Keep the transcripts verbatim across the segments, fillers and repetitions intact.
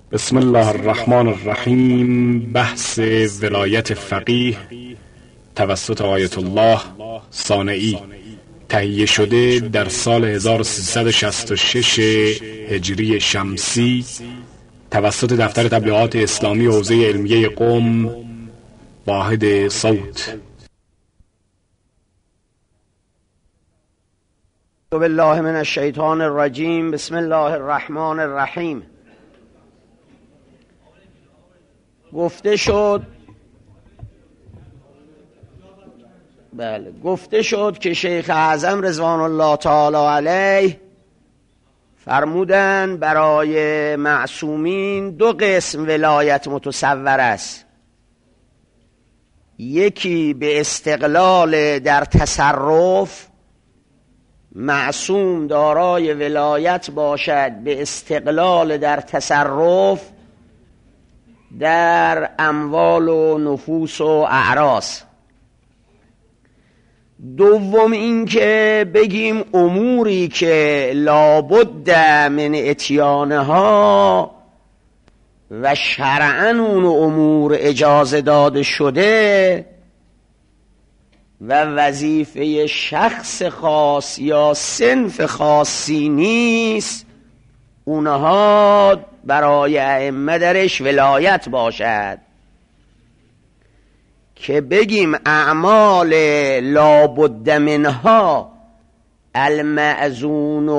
بسم الله الرحمن الرحیم. بحث ولایت فقیه توسط آیت الله صانعی تهیه شده در سال هزار و سیصد و شصت و شش هجری شمسی توسط دفتر تبلیغات اسلامی حوزه علمیه قم، واحد صوت. بالله من الشیطان الرجیم. بسم الله الرحمن الرحیم. گفته شد بله گفته شد که شیخ اعظم رضوان الله تعالی علیه فرمودن برای معصومین دو قسم ولایت متصور است. یکی به استقلال در تصرف، معصوم دارای ولایت باشد به استقلال در تصرف در اموال و نفوس و اعراض. دوم این که بگیم اموری که لابد من اتیانها و شرعاً اون امور اجازه داده شده و وظیفه شخص خاص یا صنف خاصی نیست، اونها برای ائمه درش ولایت باشد. که بگیم اعمال لابد منها المأذون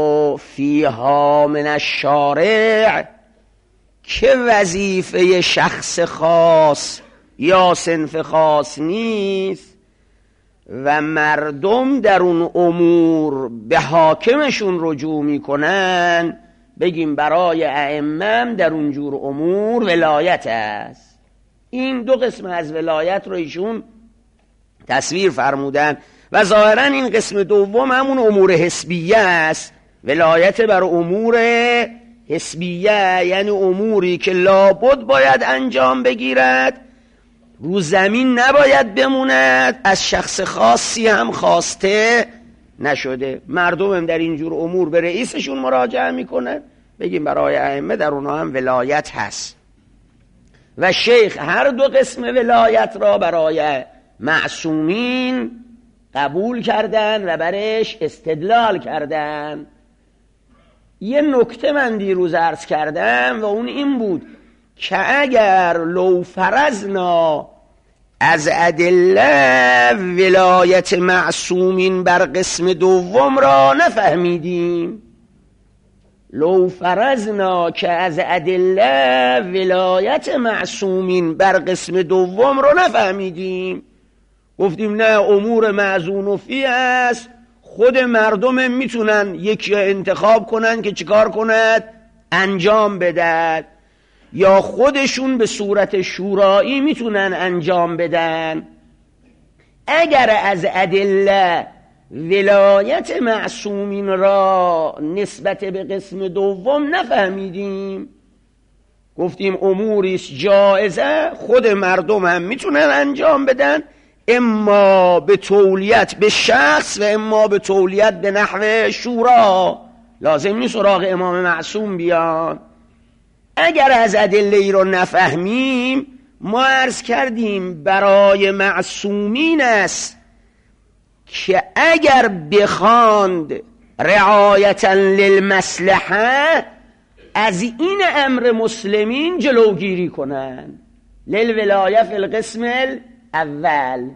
فیها من الشارع، که وظیفه شخص خاص یا صنف خاص نیست و مردم در اون امور به حاکمشون رجوع میکنن، بگیم برای ائمه در اونجور امور ولایت است. این دو قسم از ولایت رو ایشون تصویر فرمودن و ظاهرا این قسم دوم همون امور حسبیه است. ولایت بر امور حسبیه یعنی اموری که لابد باید انجام بگیرد، رو زمین نباید بموند، از شخص خاصی هم خواسته نشده. مردم هم در اینجور امور به رئیسشون مراجعه میکنن، بگیم برای ائمه در اونها هم ولایت هست. و شیخ هر دو قسم ولایت را برای معصومین قبول کردن و برش استدلال کردن. یه نکته من دیروز عرض کردم و اون این بود که اگر لو فرضنا از ادله ولایت معصومین بر قسم دوم را نفهمیدیم، لو فرضنا که از ادله ولایت معصومین بر قسم دوم را نفهمیدیم، گفتیم نه امور معزون فی است، خود مردم میتونن یکی انتخاب کنن که چیکار کند انجام بدن، یا خودشون به صورت شورایی میتونن انجام بدن. اگر از ادله ولایت معصومین را نسبت به قسم دوم نفهمیدیم، گفتیم اموریست جائزه، خود مردم هم میتونن انجام بدن، اما به تولیت به شخص و اما به تولیت به نحو شورا، لازم نیست سراغ امام معصوم بیان. اگر از ادله ای رو نفهمیم، ما عرض کردیم برای معصومین است که اگر بخواند رعایتا للمصلحه از این امر مسلمین جلوگیری کنن، للولایه فی القسم الاول.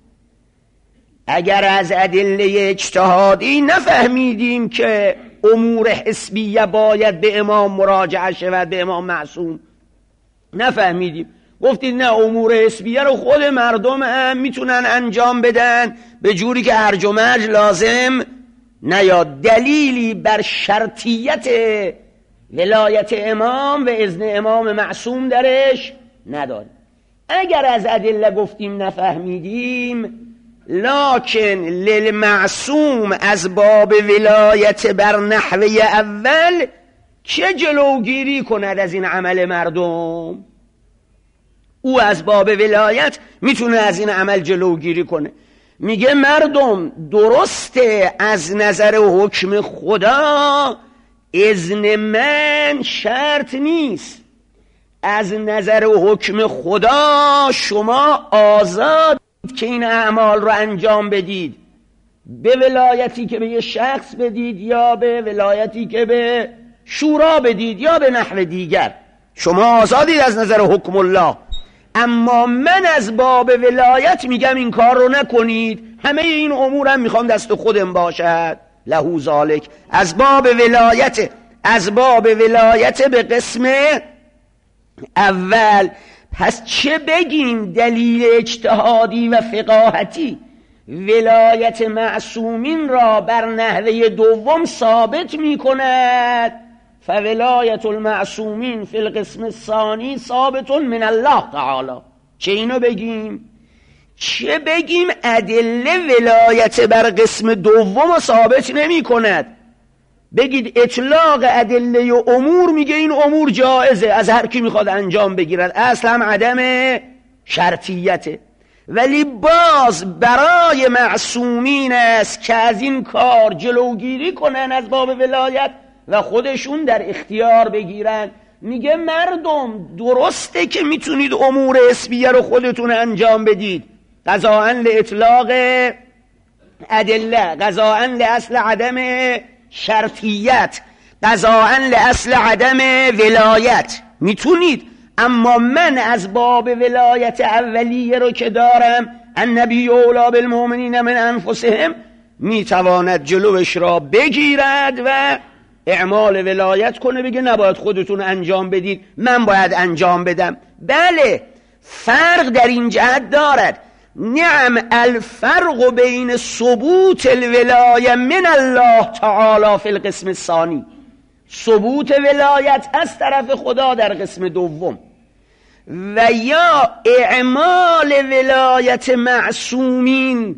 اگر از ادله اجتهادی نفهمیدیم که امور حسبیه باید به امام مراجعه شود، به امام معصوم نفهمیدیم، گفتید نه امور حسبیه رو خود مردم هم میتونن انجام بدن به جوری که هرج و مرج لازم نیاد. دلیلی بر شرطیت ولایت امام و اذن امام معصوم درش نداره. اگر از ادله گفتیم نفهمیدیم، لکن للمعصوم از باب ولایت بر نحوه اول چه جلوگیری کند از این عمل مردم؟ او از باب ولایت میتونه از این عمل جلوگیری کنه. میگه مردم درسته از نظر حکم خدا اذن من شرط نیست، از نظر حکم خدا شما آزاد که این اعمال رو انجام بدید، به ولایتی که به یه شخص بدید یا به ولایتی که به شورا بدید یا به نحو دیگر، شما آزادید از نظر حکم الله. اما من از باب ولایت میگم این کار رو نکنید، همه این امورم میخوام دست خودم باشد. لهو ذالک، از باب ولایت، از باب ولایت به قسم اول. پس چه بگیم دلیل اجتهادی و فقاهتی ولایت معصومین را بر نحوه دوم ثابت می کند؟ فولایت المعصومین فی القسم الثانی ثابت من الله تعالی. چه اینو بگیم؟ چه بگیم ادله ولایت بر قسم دوم ثابت نمی کند؟ بگید اطلاق ادله و امور میگه این امور جائزه، از هر کی میخواد انجام بگیرد، اصلا هم عدم شرطیته. ولی باز برای معصومین است که از این کار جلوگیری کنن از باب ولایت و خودشون در اختیار بگیرن. میگه مردم درسته که میتونید امور حسبیه رو خودتون انجام بدید، قضاءً لاطلاق ادله، قضاءً لاصل عدم شرطیت، قضاءً لاصل عدم ولایت میتونید. اما من از باب ولایت اولیه رو که دارم، النبی اولی بالمؤمنین من انفسهم، میتواند جلوش را بگیرد و اعمال ولایت کنه، بگه نباید خودتون انجام بدید، من باید انجام بدم. بله فرق در این جهت دارد. نعم الفرق بین ثبوت الولایه من الله تعالی فی القسم الثانی، ثبوت ولایت از طرف خدا در قسم دوم، و یا اعمال ولایت معصومین،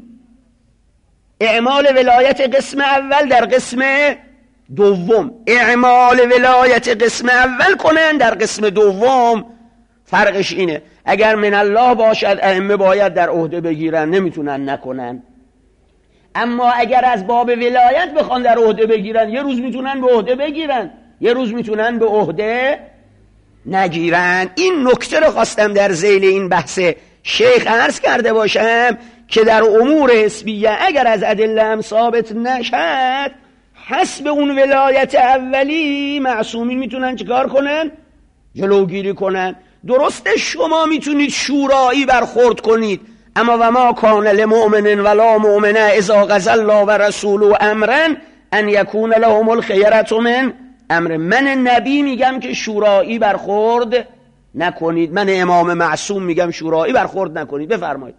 اعمال ولایت قسم اول در قسم دوم، اعمال ولایت قسم اول کنن در قسم دوم. فرقش اینه. اگر من الله باشد ائمه باید در عهده بگیرن، نمیتونن نکنن. اما اگر از باب ولایت بخوان در عهده بگیرن، یه روز میتونن به عهده بگیرن، یه روز میتونن به عهده نگیرن. این نکته رو خواستم در ذیل این بحث شیخ عرض کرده باشم که در امور حسبیه اگر از ادله هم ثابت نشد، حسب اون ولایت اولی معصومین میتونن چیکار کنن؟ جلوگیری کنن. درسته شما میتونید شورایی برخورد کنید، اما و ما کان لمؤمن ولا مؤمنه اذا قضى الله و رسوله امرا ان یکون لهم الخیرة من امر. من نبی میگم که شورایی برخورد نکنید، من امام معصوم میگم شورایی برخورد نکنید. بفرمایید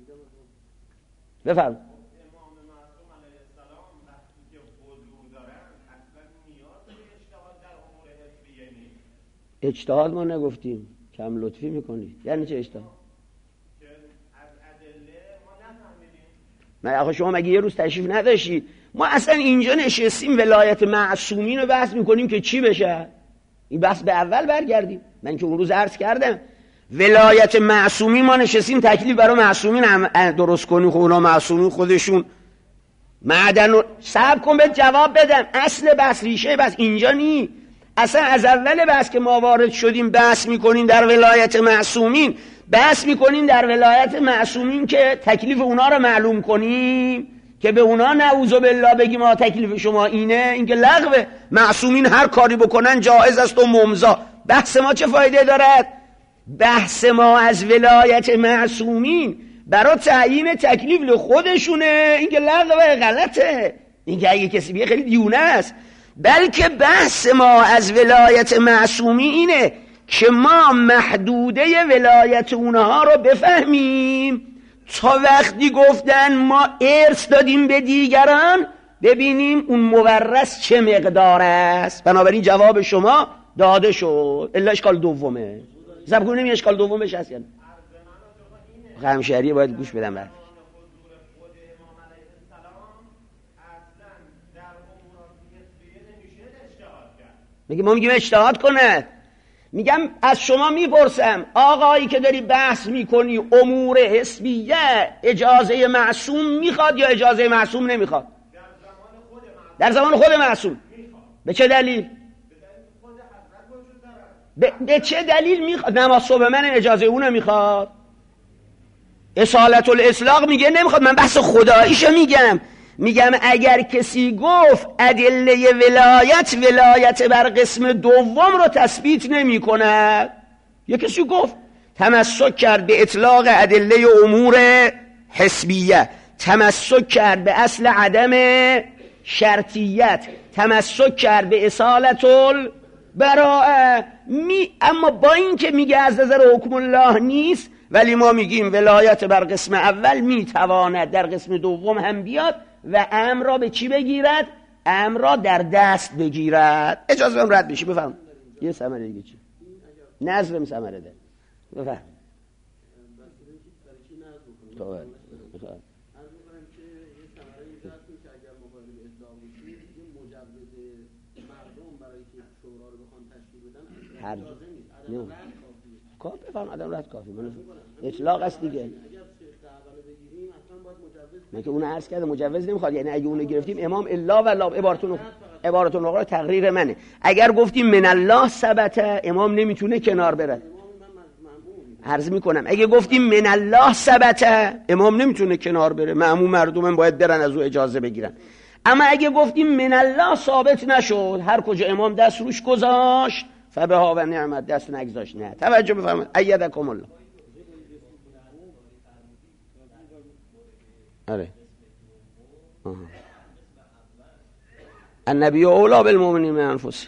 بفرمایید. اجتهاد ما نگفتیم، کم لطفی میکنید. یعنی چه اجتهاد؟ نه آخه شما مگه یه روز تشریف نداشتید؟ ما اصلا اینجا نشستیم ولایت معصومین رو بحث میکنیم که چی بشه. این بحث به اول برگردیم. من که اون روز عرض کردم ولایت معصومین ما نشستیم تکلیف برای معصومین هم درست کنیم. خب اونا معصومین خودشون معدن و صبر کن به جواب بدم. اصل بحث ریشه بحث اینجا نی. اصلا از اول بحث که ما وارد شدیم بحث میکنیم در ولایت معصومین، بحث میکنیم در ولایت معصومین که تکلیف اونا رو معلوم کنیم، که به اونا نعوذ بالله بگیم ما تکلیف شما اینه، اینکه لغو معصومین هر کاری بکنن جایز است و ممضا. بحث ما چه فایده دارد؟ بحث ما از ولایت معصومین برای تعیین تکلیف لخودشونه، اینکه لغو غلطه، اینکه اگه کسی بیه خیلی دیونه است. بلکه بحث ما از ولایت معصومی اینه که ما محدوده ولایت اونها رو بفهمیم، تا وقتی گفتن ما ارث دادیم به دیگران ببینیم اون مورث چه مقدار است. بنابراین جواب شما داده شد. الا اشکال دومه زب کنیم، اشکال دومش هست یعنی همشهری باید گوش بدم بعد. میگه ما میگیم اجتهاد کنه. میگم از شما میپرسم آقایی که داری بحث میکنی امور حسبیه اجازه معصوم میخواد یا اجازه معصوم نمیخواد؟ در زمان خود معصوم. به چه دلیل؟ به, به چه دلیل میخواد؟ نماز صبح من اجازه اون میخواد؟ اصالت الاطلاق میگه نمیخواد. من بحث خداییشو میگم. میگم اگر کسی گفت ادله ولایت ولایت بر قسم دوم رو تثبیت نمی کند، یک کسی گفت تمسک کرد به اطلاق ادله امور حسبیه، تمسک کرد به اصل عدم شرطیت، تمسک کرد به اصالت البراءه، می اما با این که میگه از نظر حکم الله نیست، ولی ما میگیم ولایت بر قسم اول میتواند در قسم دوم هم بیاد و امر را به چی بگیرد؟ امر را در دست بگیرد. اجازه بهم رد بشی. بفهم یه ثمره دیگه چی؟ نظرم ثمره ده. بفهم. بفهم. هر نه کار بفهم آدم رد کافی من اطلاق است دیگه. من که اون عرض کرده مجوز نمیخواد، یعنی اگه اون گرفتیم امام الا و لا عبارتون عبارتون آقا تقریر منه. اگر گفتیم من الله ثبت، امام نمیتونه کنار بره. عرض میکنم اگه گفتیم من الله ثبت، امام نمیتونه کنار بره، مأموم مردم باید برن از او اجازه بگیرن. اما اگه گفتیم من الله ثابت نشد، هر کجا امام دست روش گذاشت فبها و نعمت، دست نگذاشت. نه توجه بفرمایید. ایدکم الله. آره النبی اولی بالمؤمنین من انفسهم.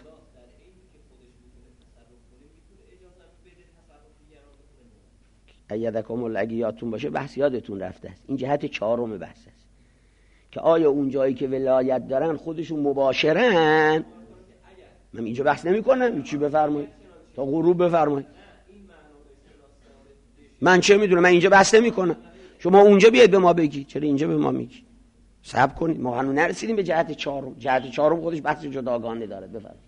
ایدکم الله اگه یادتون باشه بحث یادتون رفته است. این جهت چهارم بحث است که آیا اون جایی که ولایت دارن خودشون مباشرن. من اینجا بحث نمی کنم. چی بفرمایید تا غروب بفرمایید. من چه میدونم؟ من اینجا بحث نمی کنم. شما اونجا بیاید به ما بگی. چرا اینجا به ما میگی؟ صبر کنید، ما هنوز نرسیدیم به جهت چهارم. جهت چهارم خودش بحث جداگانه داره. بفرمایید.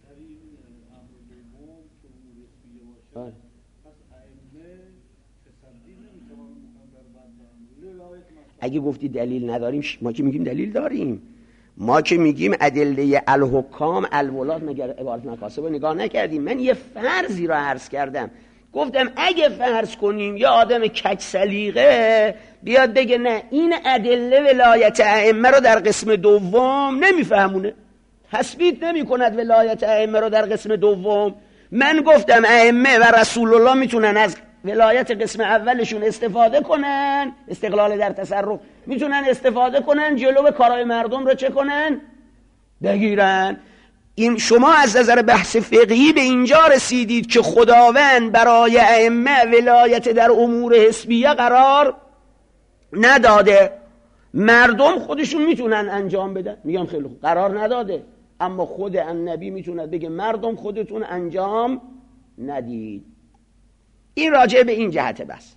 اگه گفتی دلیل نداریم، ما که میگیم دلیل داریم. ما که میگیم ادله الحکام الولاد، مگر عبارت مکاسب رو نگاه نکردیم؟ من یه فرضی رو عرض کردم، گفتم اگه فرض کنیم یه آدم کج سلیقه بیاد بگه نه این ادله ولایت ائمه رو در قسم دوم نمیفهمونه، تثبیت نمی کند ولایت ائمه رو در قسم دوم. من گفتم ائمه و رسول الله میتونن از ولایت قسم اولشون استفاده کنن، استقلال در تصرف، میتونن استفاده کنن جلو کارهای مردم رو چه کنن؟ بگیرن. این شما از نظر بحث فقهی به اینجا رسیدید که خداوند برای ائمه ولایت در امور حسبیه قرار نداده، مردم خودشون میتونن انجام بدن. میگم خیلی خوب، قرار نداده، اما خود النبی میتونه بگه مردم خودتون انجام ندید. این راجع به این جهت بس.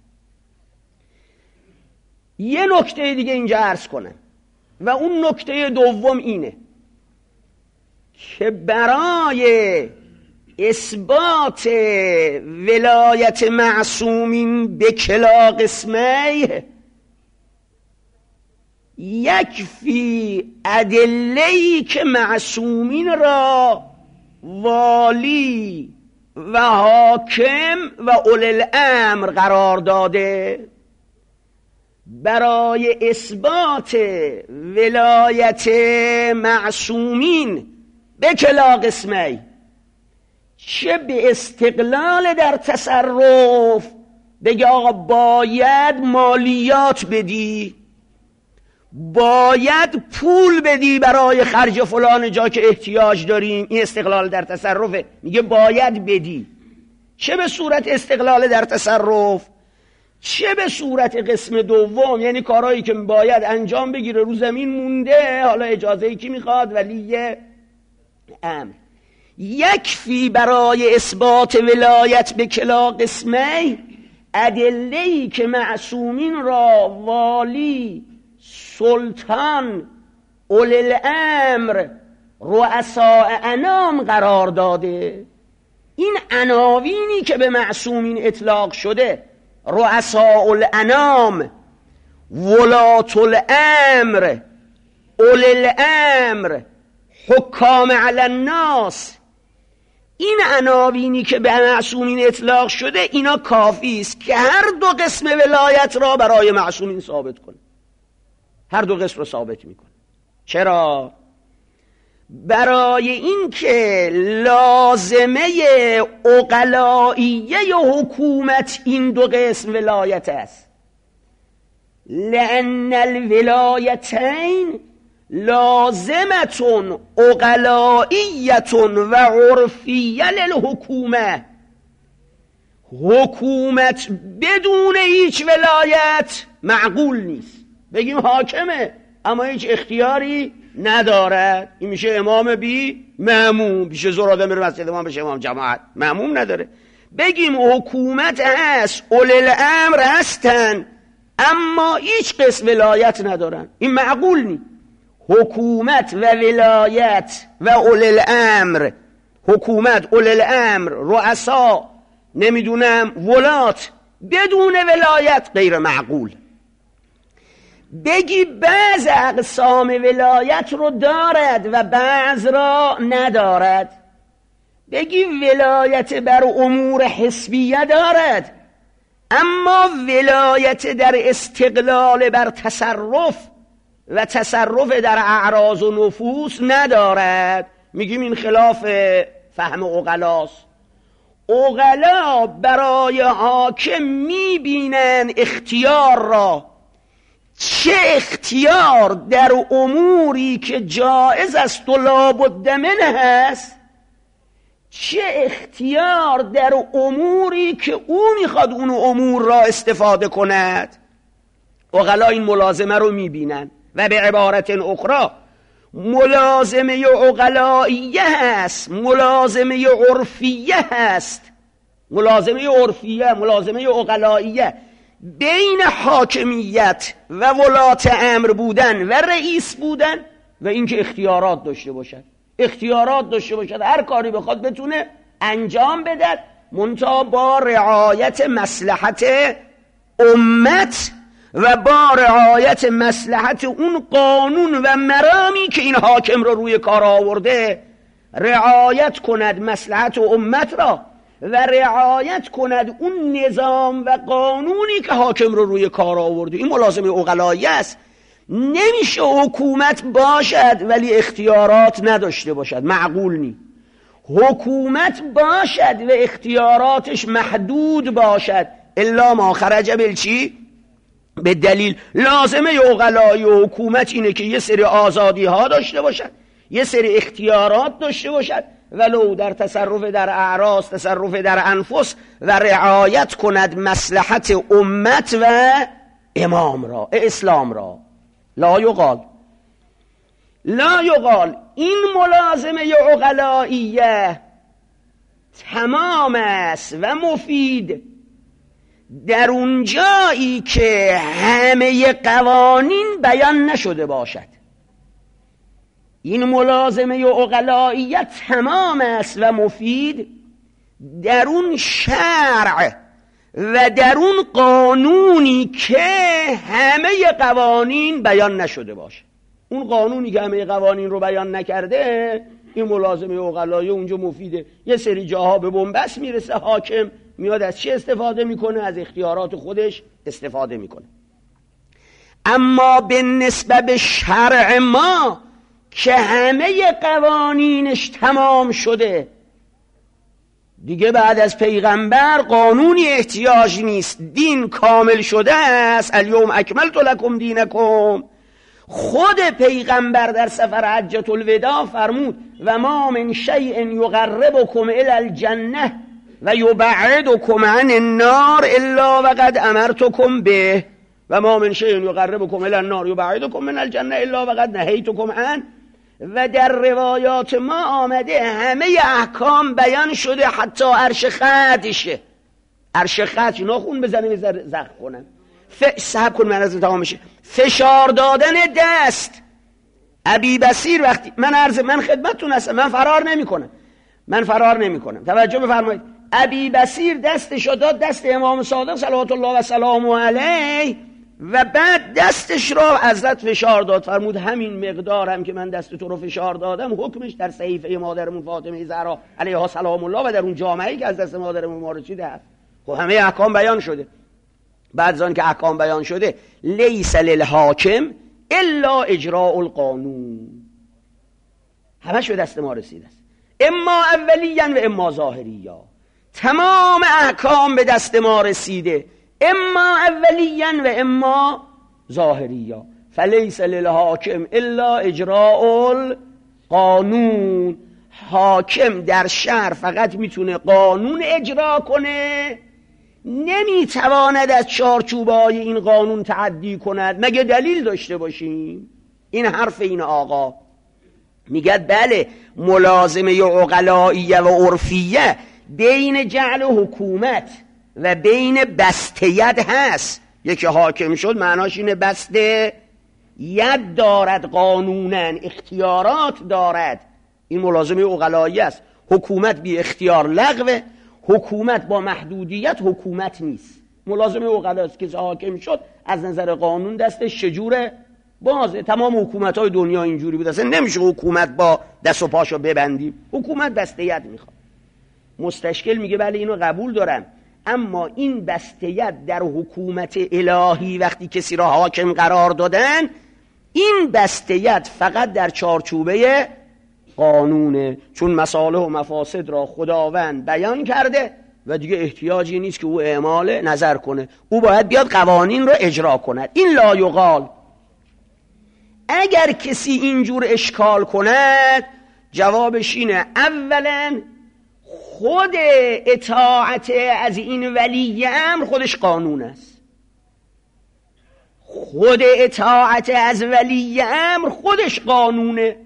یه نکته دیگه اینجا عرض کنم و اون نکته دوم اینه که برای اثبات ولایت معصومین به کلا قسمه یکفی ادله‌ای که معصومین را والی و حاکم و اولی الامر قرار داده. برای اثبات ولایت معصومین به کلا قسمی، چه به استقلال در تصرف بگه آقا باید مالیات بدی، باید پول بدی برای خرج فلان جا که احتیاج داریم، این استقلال در تصرفه، میگه باید بدی، چه به صورت استقلال در تصرف چه به صورت قسم دوم، یعنی کارهایی که باید انجام بگیره رو زمین مونده، حالا اجازه کی میخواد؟ ولی امر. یکفی برای اثبات ولایت به کلا قسمه ادله‌ای که معصومین را والی، سلطان، اولی الامر، رؤساء انام قرار داده. این عناوینی که به معصومین اطلاق شده، رؤساء الانام، ولات الامر، اولی الامر، حکام علی الناس، این عناوینی که به معصومین اطلاق شده اینا کافی است که هر دو قسم ولایت را برای معصومین ثابت کنه. هر دو قسم رو ثابت میکنه. چرا؟ برای این که لازمه عقلائیه حکومت این دو قسم ولایت است. لأن الولایتین لازمتون عقلائیتون و عرفیه للحکومه. حکومت بدون هیچ ولایت معقول نیست. بگیم حاکمه اما هیچ اختیاری ندارد، این میشه امام بی مأموم، میشه زور آدم بره مسجد امام بشه امام جماعت، مأموم نداره. بگیم حکومت هست، اولی الامر هستن اما هیچ قسم ولایت ندارن، این معقول نیست. حکومت و ولایت و اولی الامر، حکومت، اولی الامر، رؤسا، نمیدونم ولات بدون ولایت غیر معقول. بگی بعض اقسام ولایت رو دارد و بعض را ندارد. بگی ولایت بر امور حسبیه دارد اما ولایت در استقلال بر تصرف و تصرف در اعراض و نفوس ندارد. میگیم این خلاف فهم عقلاست. عقلا برای حاکم میبینن اختیار را، چه اختیار در اموری که جائز است و لابد منه هست، چه اختیار در اموری که او میخواد اون امور را استفاده کند. عقلا این ملازمه رو میبینن و به عبارت اخرى ملازمه عقلائیه هست، ملازمه عرفیه هست، ملازمه عرفیه، ملازمه عقلائیه بین حاکمیت و ولات امر بودن و رئیس بودن و اینکه اختیارات داشته باشد، اختیارات داشته باشد، هر کاری بخواد بتونه انجام بده منتها با رعایت مصلحت امت و با رعایت مصلحت اون قانون و مرامی که این حاکم رو روی کار آورده، رعایت کند مصلحت امت را و رعایت کند اون نظام و قانونی که حاکم رو روی کار آورده. این ملازمه عقلایی است. نمیشه حکومت باشد ولی اختیارات نداشته باشد، معقول نی. حکومت باشد و اختیاراتش محدود باشد، الا ما خرج بالچی؟ به دلیل. لازمه عقلایی و حکومت اینه که یه سری آزادی ها داشته باشد، یه سری اختیارات داشته باشد، ولو در تصرف در اعراض، تصرف در انفس، و رعایت کند مصلحت امت و امام را، اسلام را. لا یقال لا یقال این ملازمه عقلائیه تمام است و مفید در اون جایی که همه قوانین بیان نشده باشد. این ملازمه عقلائیه تمام است و مفید در اون شرع و در اون قانونی که همه قوانین بیان نشده باشه. اون قانونی که همه قوانین رو بیان نکرده، این ملازمه عقلائیه اونجا مفیده. یه سری جاها به بنبست میرسه، حاکم میاد از چی استفاده میکنه؟ از اختیارات خودش استفاده میکنه. اما به نسبت به شرع ما که همه قوانینش تمام شده، دیگه بعد از پیغمبر قانونی احتیاج نیست، دین کامل شده است. الیوم اکملت لکم دینکم. خود پیغمبر در سفر حجة الوداع فرمود و ما من شیء یقربکم الی الجنه و یبعدکم عن النار الا وقد امرتکم به و ما من شیء یقربکم الی النار یبعدکم من الجنه الا وقد نهیتکم عنه. و در روایات ما آمده همه احکام بیان شده، حتی عرش خطشه. عرش خط ناخون بزنه زخم کنن، صحب کن من از تمام میشه. فشار دادن دست. ابی بصیر وقتی من عرض من خدمتتون هستم، من فرار نمی کنم، من فرار نمی کنم. توجه بفرمایید. ابی بصیر دستشو داد دست امام صادق صلوات الله و سلامه علیه، و بعد دستش را حضرت فشار داد، فرمود همین مقدارم که من دست تو رو فشار دادم حکمش در صحیفه مادرمون فاطمه زهرا علیها سلام الله و در اون جامعه‌ای که از دست مادرمون وارد شده هست. خب همه احکام بیان شده. بعد از آن که احکام بیان شده، لیس للحاکم الا اجراء القانون، همش به دست ما رسیده است، اما اولیاً و اما ظاهریاً. تمام احکام به دست ما رسیده، اما اولیاً و اما ظاهریاً. فلیس للحاکم الا اجراء القانون. حاکم در شهر فقط میتونه قانون اجرا کنه، نمیتواند از چارچوبای این قانون تعدی کند مگه دلیل داشته باشیم. این حرف این آقا میگه بله ملازمه عقلائیه و عرفیه بین جعل حکومت و بین بسته ید هست. یکی حاکم شد معناش اینه بسته ید دارد، قانونا اختیارات دارد، این ملازمه عقلائیه است. حکومت بی اختیار لغوه، حکومت با محدودیت حکومت نیست. ملازمه عقلائیه است که حاکم شد از نظر قانون دستش چجوره؟ بازه. تمام حکومت‌های دنیا اینجوری بود، اصلا نمیشه حکومت با دست و پاشو ببندیم، حکومت بسته‌ید میخواد. مستشکل میگه بله اینو قبول دارم، اما این بسته‌ید در حکومت الهی وقتی کسی را حاکم قرار دادن، این بسته‌ید فقط در چارچوبه قانونه، چون مصالح و مفاسد را خداوند بیان کرده و دیگه احتیاجی نیست که او اعمال نظر کنه، او باید بیاد قوانین را اجرا کند. این لا یقال. اگر کسی اینجور اشکال کند جوابش اینه اولا خود اطاعت از این ولی امر خودش قانون است. خود اطاعت از ولی امر خودش قانونه.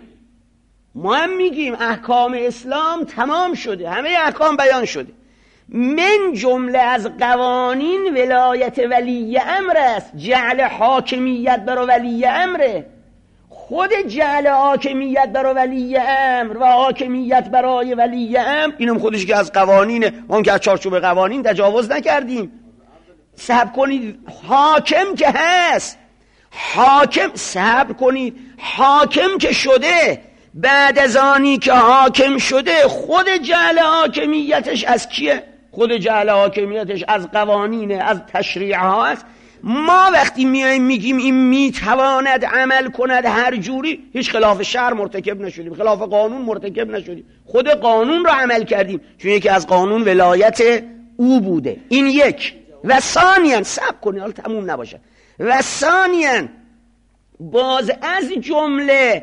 ما هم میگیم احکام اسلام تمام شده، همه احکام بیان شده، من جمله از قوانین ولایت ولی امر است، جعل حاکمیت برای ولی امره. خود جعل حاکمیت برای ولی امر و حاکمیت برای ولی امر اینم خودش که از قوانینه، ما که از چارچوب قوانین تجاوز نکردیم. صبر کنید، حاکم که هست، حاکم صبر کنید، حاکم که شده، بعد از آنی که حاکم شده خود جعل حاکمیتش از کیه؟ خود جعل حاکمیتش از قوانینه، از تشریع ها است. ما وقتی میایم میگیم این میتواند عمل کند هر جوری، هیچ خلاف شرع مرتکب نشدیم، خلاف قانون مرتکب نشدیم، خود قانون را عمل کردیم، چون یکی از قانون ولایت او بوده. این یک. و ثانیاً صبر کنید حالا تموم نباشه، و ثانیاً باز از جمله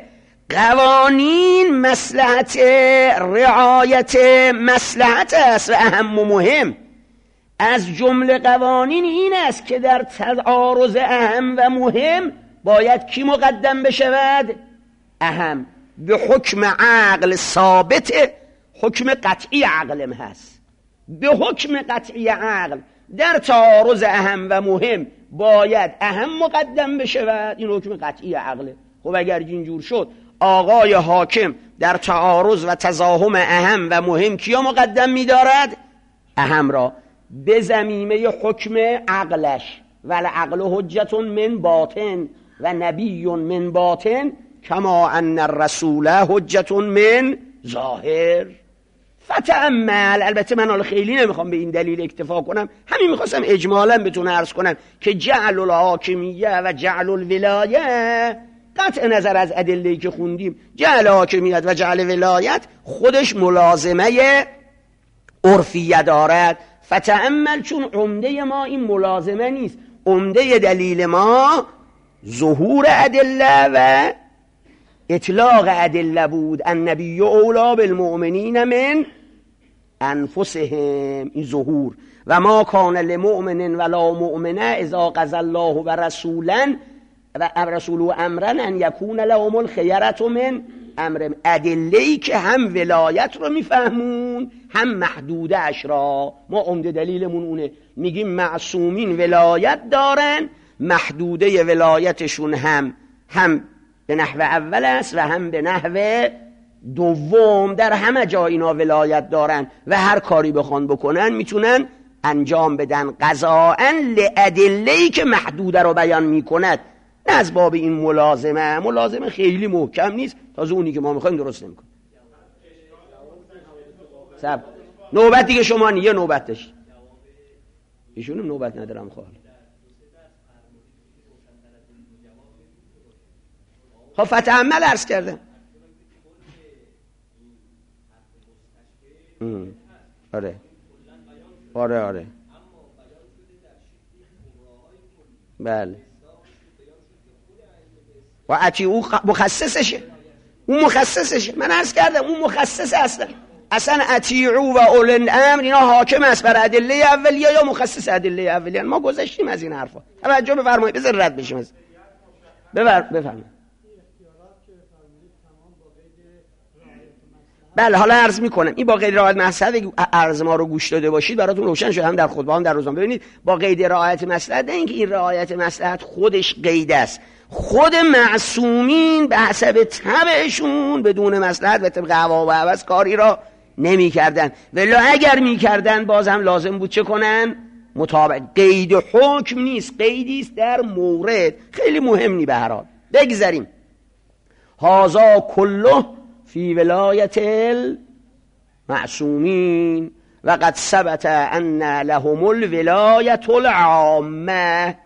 قوانین مصلحت رعایت مصلحت است و اهم و مهم. از جمله قوانین این است که در تعارض اهم و مهم باید کی مقدم بشود؟ اهم. به حکم عقل ثابت، حکم قطعی عقلم هست، به حکم قطعی عقل در تعارض اهم و مهم باید اهم مقدم بشود، این حکم قطعی عقله. خب اگر اینجور شد آقای حاکم در تعارض و تزاحم اهم و مهم کیا مقدم می‌دارد؟ اهم را، به ضمیمه حکم عقلش. والعقل حجت من باطن و نبی من باطن کما ان الرسول حجت من ظاهر. فتأمل. البته من حالا خیلی نمیخوام به این دلیل اکتفا کنم، همین میخواستم اجمالا بهتون عرض کنم که جعل الحاکمیه و جعل الولایه قطع نظر از ادله‌ای که خوندیم، جعل حاکمیت و جعل ولایت خودش ملازمه عرفیه دارد. فتأمل، چون عمده ما این ملازمه نیست، عمده دلیل ما ظهور ادله و اطلاق ادله بود. النبی اولی بالمؤمنین من انفسهم، این ظهور. و ما کان لمؤمن ولا مؤمنه اذا قضى الله و رسولا و رسول امرا ان یکون لهم الخیرة من امر. ادله‌ای که هم ولایت رو میفهمون هم محدوده اش را. ما عمده دلیلمون اونه، میگیم معصومین ولایت دارن، محدوده ولایتشون هم هم به نحو اول است و هم به نحو دوم. در همه جا اینا ولایت دارن و هر کاری بخوان بکنن میتونن انجام بدن قضاءً لأدله‌ای که محدوده رو بیان میکند، نه از باب این ملازمه. ملازمه خیلی محکم نیست، تازه اونی که ما میخوایم درست نمیکنه. سب نوبت دیگه شما نیه نوبت داشت، ایشونم نوبت ندارم خواهد. خب فتح عمل عرض کردم. آره آره آره بله. و اچی او مخصصشه، اون مخصصشه. من عرض کردم اون مخصص اصلا اصلا اطیعوا و اولي الامر اینا حاکم است بر ادله اولیه یا مخصص ادله اولیه. ما گذشتیم از این حرفا، توجه بفرمایید بذار رد بشیم. از ببر بفرمایید. بله حالا عرض میکنم این با قید رعایت مصلحت عرض ما رو گوش داده باشید براتون روشن شد، هم در خطبه هم در روزنامه. ببینید با قید رعایت مصلحت، نه اینکه این رعایت مصلحت خودش قید است، خود معصومین به حسب طبعشون بدون مصلحت و طبق هوا و هوس کاری را نمی کردن، ولی اگر می کردن باز هم لازم بود چه کنن؟ مطابق. قید حکم نیست، قیدی است در مورد، خیلی مهم نی. به هر حال بگذاریم. هذا کله فی ولایت المعصومین و قد ثبت ان لهم الولایت العامه.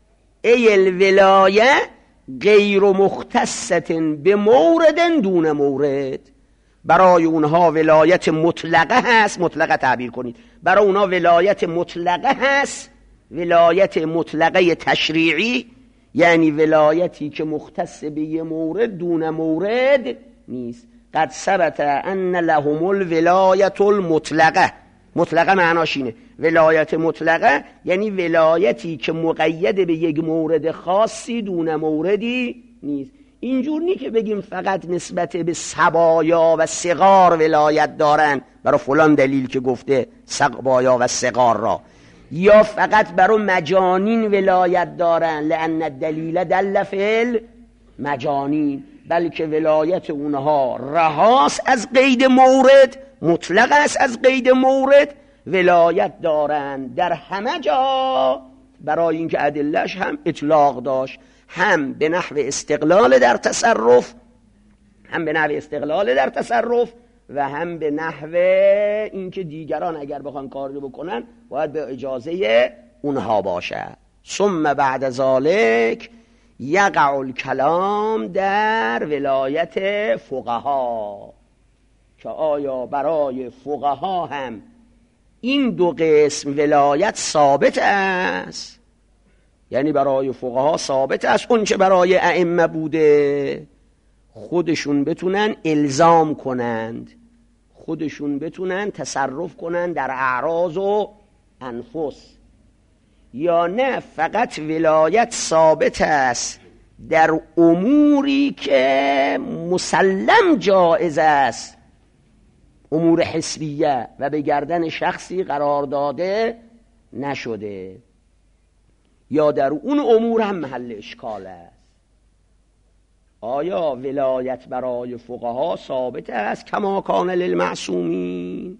ای الولایه غیر مختصة به مورد دون مورد. برای اونها ولایت مطلقه هست، مطلقه تعبیر کنید، برای اونها ولایت مطلقه هست، ولایت مطلقه تشریعی، یعنی ولایتی که مختص به یه مورد دون مورد نیست. قد ثبت ان لهم الولایت المطلقه. مطلقه معناش اینه، ولایت مطلقه یعنی ولایتی که مقید به یک مورد خاصی دون موردی نیست. اینجور نی که بگیم فقط نسبت به سبایا و صغار ولایت دارن، برای فلان دلیل که گفته سبایا و صغار را، یا فقط برای مجانین ولایت دارن لأن الدلیل دل فی المجانین، بلکه ولایت اونها رهاست از قید مورد، مطلق است از قید مورد، ولایت دارن در همه جا، برای اینکه ادلهش هم اطلاق داشت، هم به نحو استقلال در تصرف، هم به نحو استقلال در تصرف و هم به نحو اینکه دیگران اگر بخوان کاری بکنن باید به اجازه اونها باشه. ثم بعد ذالک یقع الکلام در ولایت فقها، که آیا برای فقها هم این دو قسم ولایت ثابت است؟ یعنی برای فقها ثابت است اون چه برای ائمه بوده، خودشون بتونن الزام کنند، خودشون بتونن تصرف کنند در اعراض و انفس، یا نه فقط ولایت ثابت است در اموری که مسلم جائز است، امور حسبیه و به گردن شخصی قرار داده نشده، یا در اون امور هم محل اشکال است. آیا ولایت برای فقها ثابت است کما کان للمعصومین؟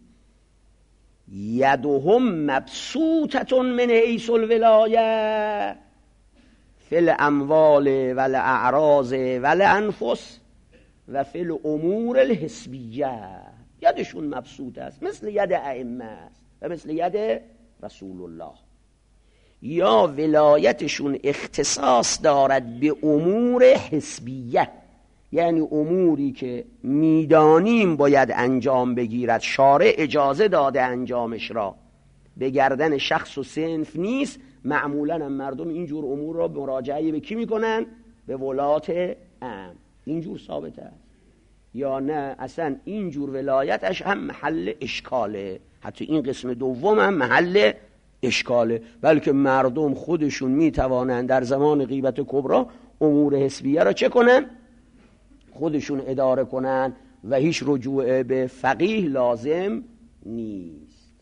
یدهم مبسوطة من حیث الولایه فی الاموال و الاعراض و الانفس و فی الامور الحسبیه. یدشون مبسوط است مثل ید ائمه است و مثل ید رسول الله. یا ولایتشون اختصاص دارد به امور حسبیه، یعنی اموری که میدانیم باید انجام بگیرد، شارع اجازه داده انجامش را، به گردن شخص و صنف نیست. معمولا هم مردم اینجور امور را مراجعه به کی میکنن؟ به ولات امر. اینجور ثابت است. یا نه اصلا اینجور ولایتش هم محل اشکاله، حتی این قسم دوم هم محل اشکاله، بلکه مردم خودشون میتوانند در زمان غیبت کبرا امور حسبیه را چه کنن؟ خودشون اداره کنن و هیچ رجوع به فقیه لازم نیست.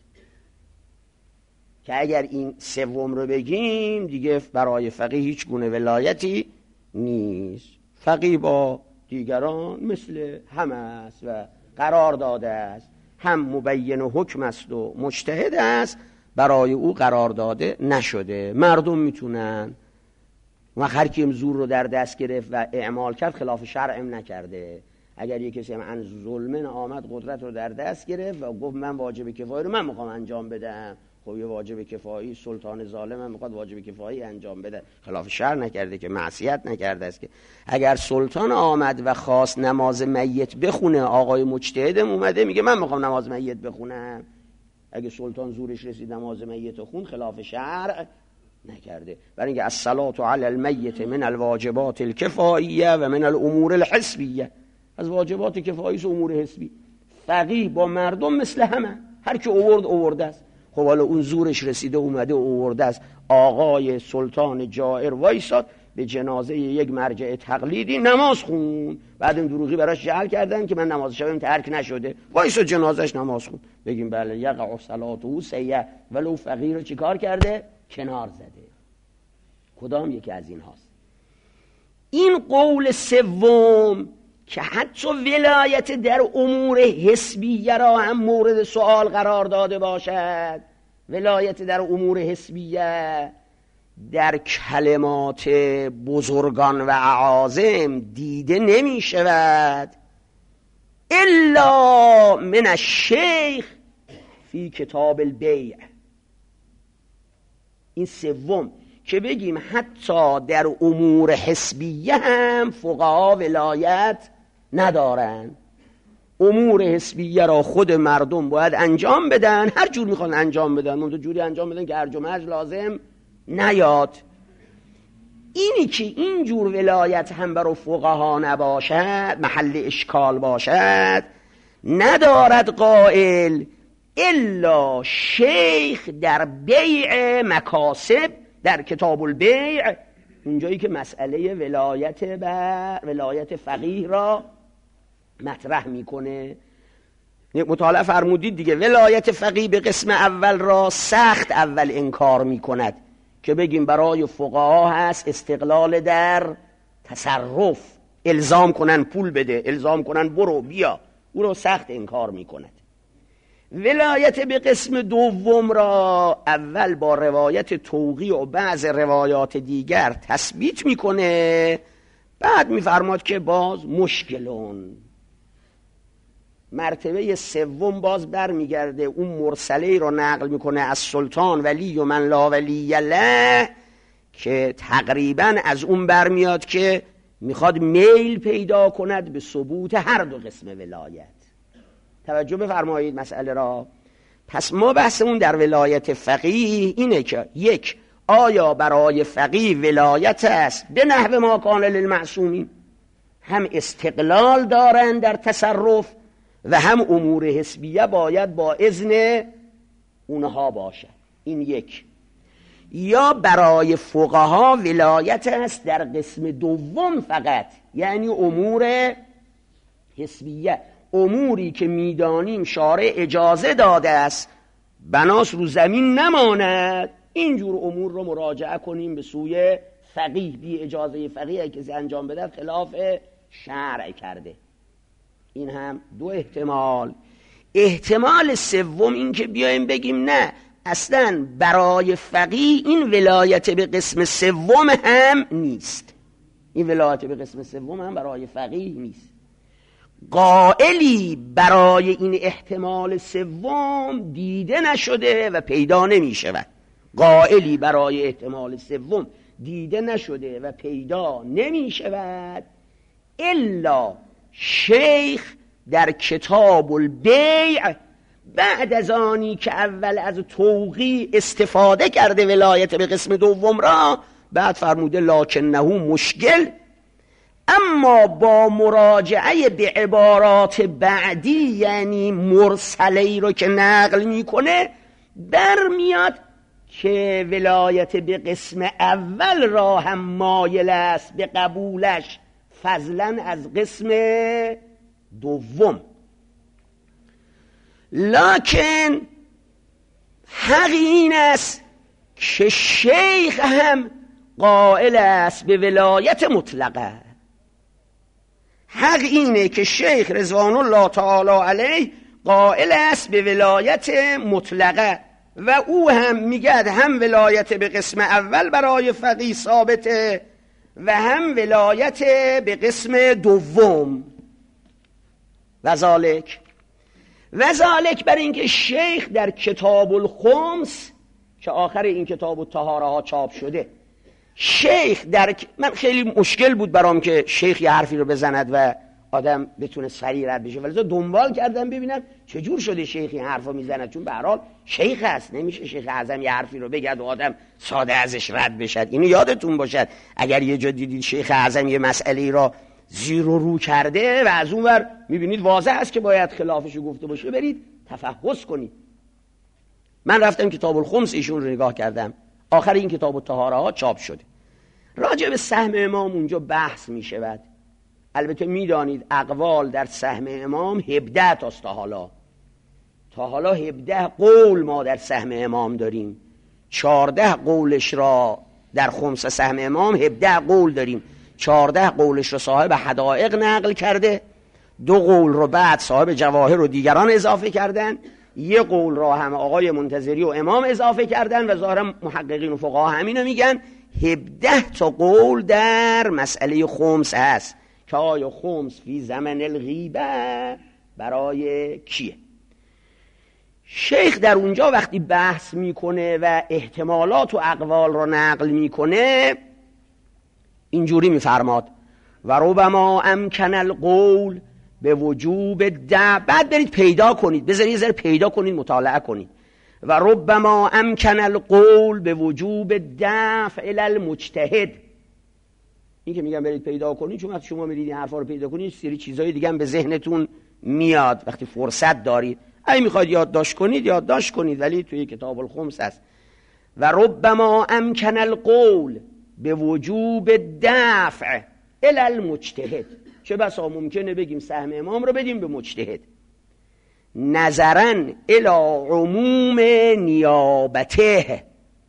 که اگر این سوم رو بگیم دیگه برای فقیه هیچ گونه ولایتی نیست. فقیه با دیگران مثل همه است و قرار داده است، هم مبین و حکم است و مجتهد است برای او قرار داده نشده. مردم میتونن و هر کیم زور رو در دست گرفت و اعمال کرد خلاف شرعم نکرده. اگر یک کسی عن ظلمن آمد قدرت رو در دست گرفت و گفت من واجب کفایی رو من میخوام انجام بدم، خب یه واجب کفایی سلطان ظالم هم میخواد واجب کفایی انجام بده، خلاف شرع نکرده که، معصیت نکرده است که. اگر سلطان آمد و خواست نماز میت بخونه، آقای مجتهدم اومده میگه من میخوام نماز میت بخونم، اگه سلطان زورش رسید نماز میت خون، خلاف شرع نکرده. برای اینکه الصلاة علی المیت من الواجبات الکفاییه و من الامور الحسبیه، از واجبات کفایی و امور حسبی. فقیه با مردم مثل همه، هر کی اوورد اوورده است. خب حالا اون زورش رسیده اومده اوورده است، آقای سلطان جائر وایساد به جنازه یک مرجع تقلیدی نماز خون، بعد این دروغی براش جعل کردن که من نماز شبم ترک نشده، وایساد جنازش نماز خون، بگیم بله یقع صلاته سیئه، ولو فقیر رو چیکار کرده؟ کنار زده. کدام یکی از این هاست؟ این قول سوم که حتی ولایت در امور حسبیه را هم مورد سوال قرار داده باشد، ولایت در امور حسبیه در کلمات بزرگان و اعاظم دیده نمی شود الا من الشیخ فی کتاب البیع. این سوم که بگیم حتی در امور حسبیه هم فقها ولایت ندارن، امور حسبیه را خود مردم باید انجام بدن، هر جور میخوان انجام بدن، اون جوری انجام بدن که هرج و مرج لازم نیاد. اینی که این جور ولایت هم برای فقها نباشد، محل اشکال باشد، ندارد قائل الا شیخ در بیع مکاسب، در کتاب البیع، اونجایی که مسئله ولایت بر ولایت فقیه را مطرح میکنه. مطالعه فرمودید دیگه، ولایت فقیه به قسم اول را سخت اول انکار میکند که بگیم برای فقها هست استقلال در تصرف، الزام کنن پول بده، الزام کنن برو بیا، او را سخت انکار میکند. ولایت به قسم دوم را اول با روایت توقیع و بعض روایات دیگر تثبیت میکنه، بعد میفرماد که باز مشکلون. مرتبه سوم باز بر میگرده اون مرسله رو نقل میکنه از سلطان ولی و من لا ولی له، که تقریبا از اون برمیاد که میخواد میل پیدا کند به ثبوت هر دو قسم ولایت. توجه بفرمایید مسئله را. پس ما بحثمون در ولایت فقیه اینه که یک، آیا برای فقیه ولایت است به نحو ما کان للمعصومین، هم استقلال دارن در تصرف و هم امور حسبیه باید با اذن اونها باشه، این یک. یا برای فقها ولایت است در قسم دوم فقط، یعنی امور حسبیه، اموری که میدانیم شارع اجازه داده است بناس رو زمین نماند، اینجور امور رو مراجعه کنیم به سوی فقیه، بی اجازه فقیه کسی انجام بده خلاف شرع کرده. این هم دو احتمال. احتمال سوم این که بیایم بگیم نه، اصلا برای فقیه این ولایت به قسم سوم هم نیست، این ولایت به قسم سوم هم برای فقیه نیست. قائلی برای این احتمال سوم دیده نشده و پیدا نمی شود، قائلی برای احتمال سوم دیده نشده و پیدا نمی شود الا شیخ در کتاب البیع، بعد از آنی که اول از توقیع استفاده کرده ولایت به قسم دوم را، بعد فرموده لکنه مشکل، اما با مراجعه به عبارات بعدی یعنی مرسلی رو که نقل میکنه برمیاد که ولایت به قسم اول را هم مایل است به قبولش فضلا از قسم دوم. لکن حق این است که شیخ هم قائل است به ولایت مطلقه. حق اینه که شیخ رضوان الله تعالی علیه قائل است به ولایت مطلقه و او هم میگد هم ولایت به قسم اول برای فقیه ثابته و هم ولایت به قسم دوم. وذالک وذالک برای اینکه شیخ در کتاب الخمس که آخر این کتاب الطهاره ها چاپ شده، شیخ در من خیلی مشکل بود برام که شیخ یه حرفی رو بزند و آدم بتونه سریع رد بشه، ولی دنبال کردم ببینم چجور شده شیخ این حرفو میزنه، چون به هر حال شیخ هست، نمیشه شیخ اعظم یه حرفی رو بگد و آدم ساده ازش رد بشد. اینو یادتون باشد اگر یه جا دیدید شیخ اعظم یه مسئله را زیر و رو کرده و از اون ور میبینید واضح است که باید خلافشو گفته باشه، برید تفحص کنید. من رفتم کتاب الخمس ایشون رو نگاه کردم، آخر این کتاب الطهاره ها چاپ شده. راجع به سهم امام اونجا بحث میشود. البته میدانید اقوال در سهم امام هفده تاست تا حالا. تا حالا هفده قول ما در سهم امام داریم. چهارده قولش را در خمس سهم امام هفده قول داریم. چهارده قولش را صاحب حدائق نقل کرده، دو قول رو بعد صاحب جواهر و دیگران اضافه کردن، یه قول را هم آقای منتظری و امام اضافه کردن و ظاهرا محققین و فقها همینو میگن. هفده تا قول در مسئله خمس هست که آیا خمس فی زمن الغیبه برای کیه. شیخ در اونجا وقتی بحث میکنه و احتمالات و اقوال را نقل میکنه اینجوری میفرماد و ربما امکن القول به وجوب دع. بعد برید پیدا کنید، بذارید ذره پیدا کنید، مطالعه کنید. و ربما امکن القول به وجوب دفع الی المجتهد. این که میگم برید پیدا کنید چون وقتی شما میرید این حرفا رو پیدا کنید سری چیزای دیگه هم به ذهنتون میاد وقتی فرصت دارید. اگه میخواید یادداشت کنید یادداشت کنید، ولی توی کتاب الخمس هست. و ربما امکن القول به وجوب دفع الی المجتهد. چه بسا ممکنه بگیم سهم امام رو بدیم به مجتهد نظرا الی عموم نیابته،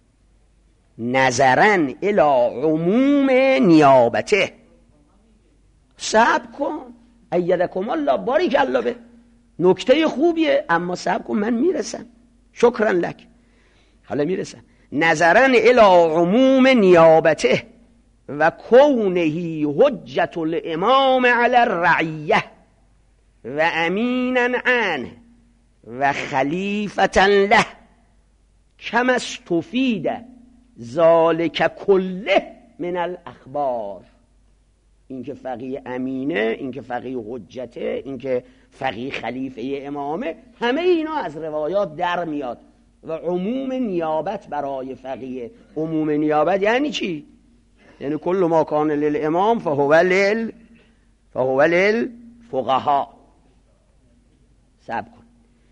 نظرا الی عموم نیابته. صبر کن ایدکم الله، باریک الله به نکته خوبیه، اما صبر کن من میرسم. شکرا لک، حالا میرسم. نظرا الی عموم نیابته و کونه حجت الامام علی الرعیه و امیناً عنه و خلیفة له کما استفید ذالک کله من الاخبار. این که فقیه امینه، این که فقیه حجته، این که فقیه خلیفه امامه، همه اینا از روایات در میاد. و عموم نیابت برای فقیه، عموم نیابت یعنی چی؟ یعنی کل ما کان للامام فهو لل فهو للفقهاء. صبر کن.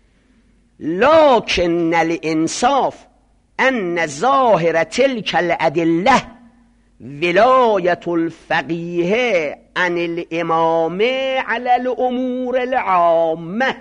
لکن الانصاف ان ظاهر تلك الادله ولایت الفقیه عن الامام علی الامور العامه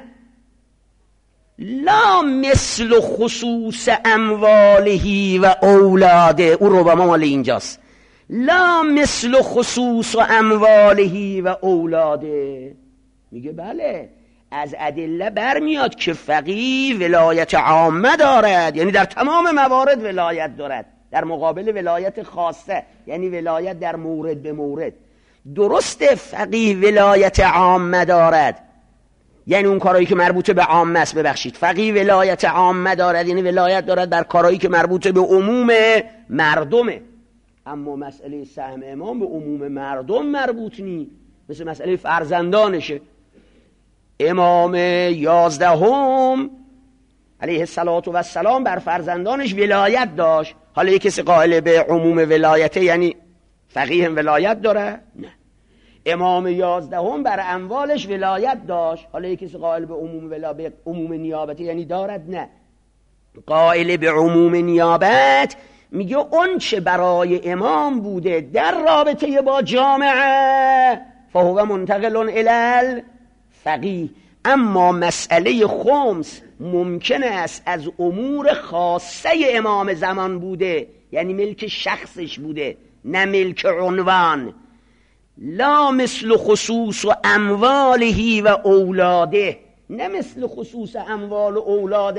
لا مثل خصوص امواله و اولاده. او رو با ما مال اینجاست. لا مثل خصوص امواله و اولاده. میگه بله از ادله برمیاد که فقیه ولایت عامه دارد، یعنی در تمام موارد ولایت دارد، در مقابل ولایت خاصه یعنی ولایت در مورد به مورد. درسته فقیه ولایت عامه دارد، یعنی اون کارهایی که مربوط به عامه است. ببخشید، فقیه ولایت عامه دارد یعنی ولایت دارد بر کارهایی که مربوط به عموم مردمه. اما مسئله سهم امام به عموم مردم مربوط نی، مثل مسئله فرزندانشه. امام یازدهم علیه السلام بر فرزندانش ولایت داشت. حالا یک کسی قائل به عموم ولایته یعنی فقیه هم ولایت داره؟ نه. امام یازدهم بر اموالش ولایت داشت. حالا یک کسی قائل به عموم ولایت به عموم نیابته یعنی دارد؟ نه. قائل به عموم نیابت میگه اون چه برای امام بوده در رابطه با جامعه فهو منتقل الی فقیه. اما مسئله خمس ممکن است از امور خاصه امام زمان بوده، یعنی ملک شخصش بوده نه ملک عنوان. لا مثل خصوص و امواله و اولاده، نه مثل خصوص اموال و اولادش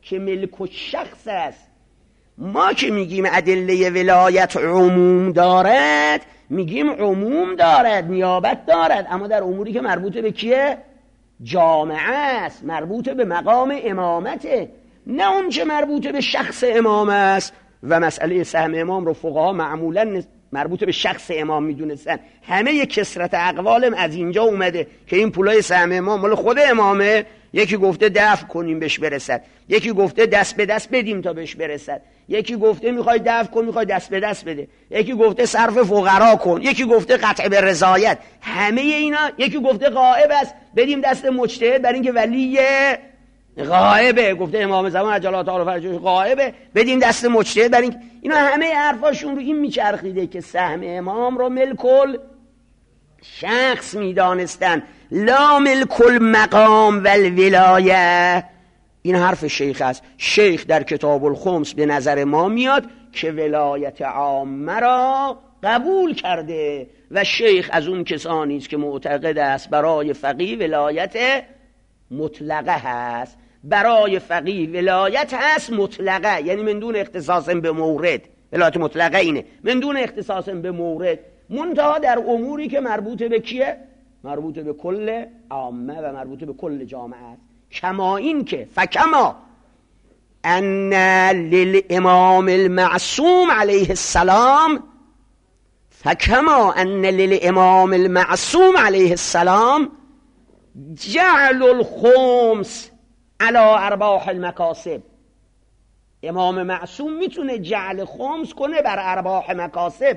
که ملک الشخص است. ما که میگیم ادله ولایت عموم دارد، میگیم عموم دارد، نیابت دارد، اما در اموری که مربوط به کیه؟ جامعه است، مربوط به مقام امامته، نه اون چه مربوط به شخص امام است. و مسئله سهم امام رو فقها معمولا مربوط به شخص امام میدونستن. همه کثرت اقوالم از اینجا اومده که این پولای سهم امام مال خود امامه. یکی گفته دفع کنیم بهش برسد، یکی گفته دست به دست بدیم تا بهش برسد، یکی گفته میخوای دفع کن، میخوای دست به دست بده، یکی گفته صرف فقرا کن، یکی گفته قطع به رضایت. همه اینا، یکی گفته غائب است بدیم دست مجتهد برای اینکه ولی غائبه، گفته امام زمان عجل الله تعالی فرجه غائبه بدیم دست مجتهد برای اینکه. اینا همه حرفاشون رو این میچرخیده که سهم امام رو ملکل شخص میدانستن، لا ملک المقام و الولایه. این حرف شیخ است. شیخ در کتاب الخمس به نظر ما میاد که ولایت عامه را قبول کرده و شیخ از اون کسانی است که معتقد است برای فقیه ولایت مطلقه هست. برای فقیه ولایت هست مطلقه، یعنی من دون اختصاص به مورد. ولایت مطلقه اینه، من دون اختصاص به مورد، منتها در اموری که مربوط به کیه؟ مربوط به کل عامه و مربوط به کل جامعه است. کما این که فکما ان للامام المعصوم علیه السلام فکما ان للامام المعصوم علیه السلام جعل الخمس علی ارباح المکاسب. امام معصوم میتونه جعل خمس کنه بر ارباح مکاسب،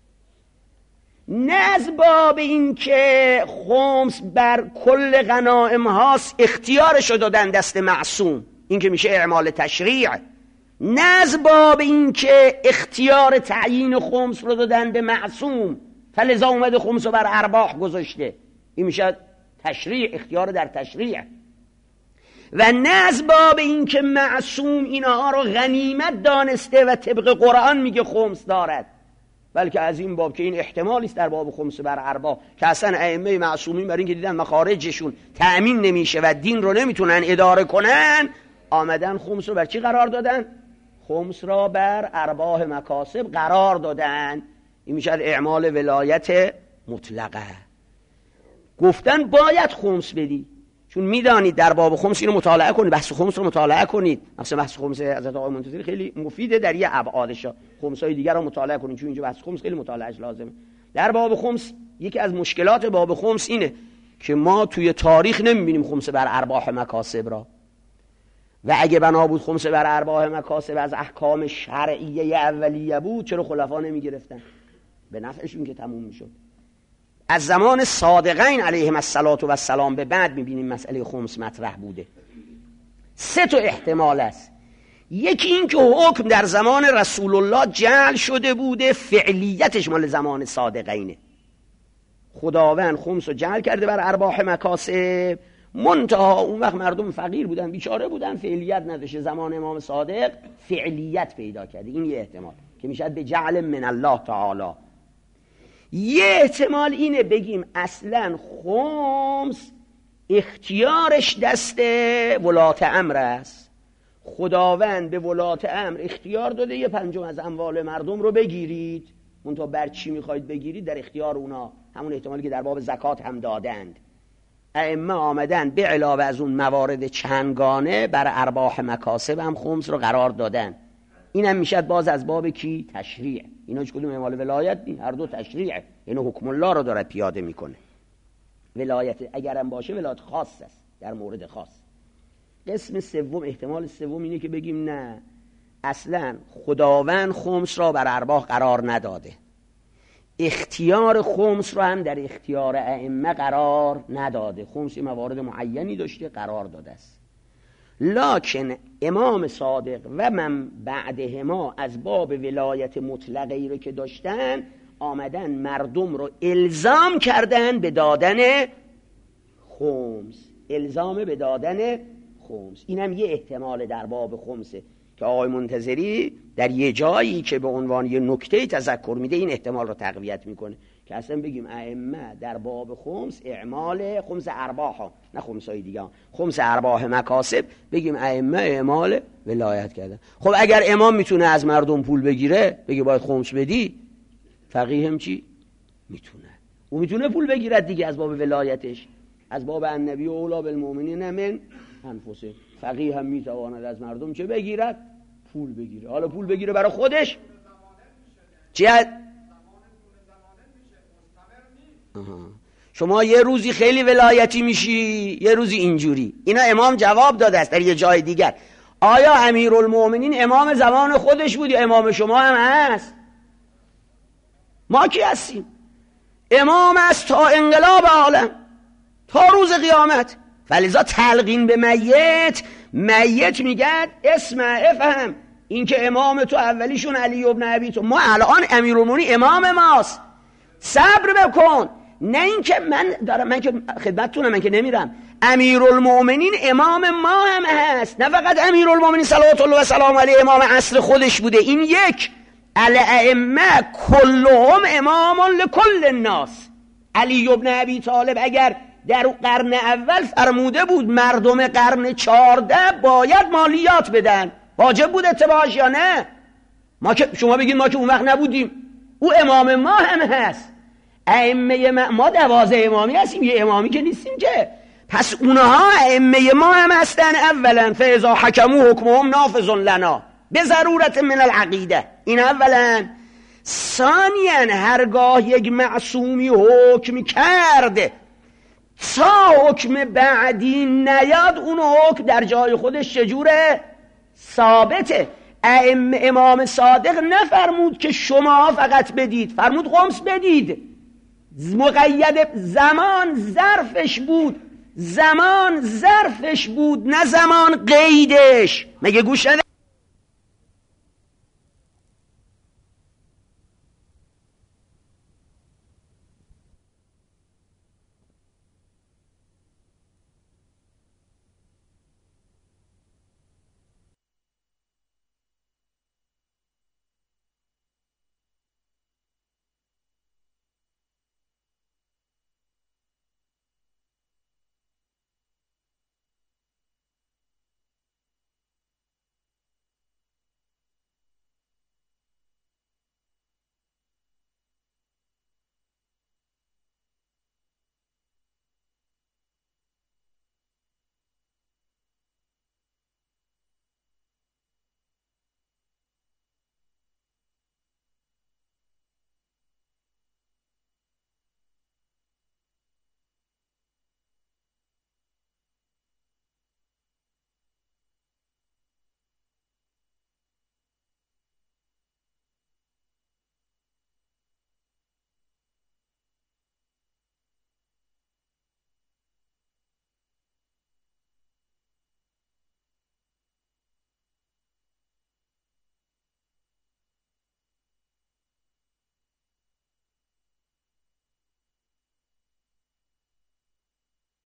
نه از باب این که خمس بر کل غنائم هاست اختیارشو دادن دست معصوم، این که میشه اعمال تشریع، نه از باب این که اختیار تعیین خمس رو دادن به معصوم فلذا اومده خمس رو بر ارباح گذاشته، این میشه تشریع، اختیار در تشریع، و نه از باب این که معصوم اینها رو غنیمت دانسته و طبق قرآن میگه خمس دارد، بلکه از این باب که این احتمالی است در باب خمس بر ارباح که اصلا ائمه معصومین برای اینکه دیدن مخارجشون تأمین نمیشه و دین رو نمیتونن اداره کنن، آمدن خمس رو بر چی قرار دادن؟ خمس را بر ارباح مکاسب قرار دادن. این میشه اعمال ولایت مطلقه. گفتن باید خمس بدی، چون میدانید در باب خمس اینو مطالعه کنید، بحث خمس رو مطالعه کنید. مثلا بحث خمس حضرت آقای منتظری خیلی مفیده در یه ابعادش، خمسای دیگر رو مطالعه کنید چون اینجا بحث خمس خیلی مطالعهش لازمه. در باب خمس یکی از مشکلات باب خمس اینه که ما توی تاریخ نمیبینیم خمس بر ارباح مکاسب را، و اگه بنا بود خمس بر ارباح مکاسب از احکام شرعیه اولیه بود چرا خلفا نمیگرفتن؟ به نفعشون که تموم میشد. از زمان صادقین علیهم السلام به بعد میبینیم مسئله خمس مطرح بوده. سه تا احتمال است. یکی این که حکم در زمان رسول الله جعل شده بوده، فعلیتش مال زمان صادقینه. خداوند خمس رو جعل کرده بر ارباح مکاسب، منتها اون وقت مردم فقیر بودن، بیچاره بودن، فعلیت نداشته. زمان امام صادق فعلیت پیدا کرده. این یه احتمال که میشه به جعل من الله تعالی. یه احتمال اینه بگیم اصلا خمس اختیارش دست ولات امر است، خداوند به ولات امر اختیار داده یه پنجم از اموال مردم رو بگیرید، منتها بر چی میخواید بگیرید در اختیار اونا. همون احتمالی که در باب زکات هم دادند. ائمه آمدن به علاوه از اون موارد چندگانه بر ارباح مکاسب هم خمس رو قرار دادن. اینم میشد باز از باب کی؟ تشریع. اینا هیچ کدوم اعمال ولایت نیست، هر دو تشریعه، یعنی حکم الله رو داره پیاده میکنه. ولایت اگرم باشه ولایت خاص است در مورد خاص. قسم سوم، احتمال سوم اینه که بگیم نه، اصلا خداوند خمس را بر ارباح قرار نداده، اختیار خمس رو هم در اختیار ائمه قرار نداده. خمس موارد معینی داشته قرار داده است، لکن امام صادق و من بعدهما از باب ولایت مطلقه ای رو که داشتن آمدن مردم رو الزام کردن به دادن خمس، الزام به دادن خمس. اینم یه احتمال در باب خمسه که آقای منتظری در یه جایی که به عنوان یه نکته تذکر میده این احتمال رو تقویت میکنه که اصلا بگیم ائمه در باب خمس اعمال خمس ارباح ها، نه خمس های دیگه، خمس ارباح مکاسب، بگیم ائمه اعمال ولایت کردن. خب اگر امام میتونه از مردم پول بگیره، بگی باید خمس بدی، فقیه هم چی؟ میتونه، او میتونه پول بگیرد دیگه از باب ولایتش، از باب النبی و اولی بالمؤمنین من انفسهم. فقیه هم میتواند از مردم چه بگیرد؟ پول بگیره. حالا پول بگیره برای خودش چی؟ شما یه روزی خیلی ولایتی میشی، یه روزی اینجوری. اینا امام جواب داده است در یه جای دیگر. آیا امیرالمؤمنین امام زمان خودش بود یا امام شما هم هست؟ ما کی هستیم؟ امام است تا انقلاب عالم، تا روز قیامت. فلذا تلقین به میت، میت میگد اسمع افهم، این که امام تو اولیشون علی ابن ابی تو، ما الان امیرالمؤمنین امام ماست، صبر بکن. نه این که من دارم، من که خدمتتونم، من که نمیرم. امیرالمؤمنین امام ما هم هست، نه فقط امیرالمؤمنین صلوات الله و سلام علیه امام عصر خودش بوده. این یک، الائمه کلهم امام لکل الناس. علی ابن ابی طالب اگر در قرن اول فرموده بود مردم قرن چهارده باید مالیات بدن، واجب بود اتباعش یا نه؟ ما که شما بگید ما که اون وقت نبودیم، او امام ما هم هست. ائمه ما دوازه امامی هستیم، یه امامی که نیستیم که. پس اونها ائمه ما هم هستن. اولا فاذا حکموا حکمهم نافذ لنا به ضرورت من العقیده، این اولا. ثانیا هرگاه یک معصومی حکم کرده تا حکم بعدی نیاد، اون حکم در جای خودش چجوره؟ ثابته. ائمه امام صادق نفرمود که شما فقط بدید، فرمود خمس بدید. مقید زمان ظرفش بود، زمان ظرفش بود، نه زمان قیدش. مگه گوش نده؟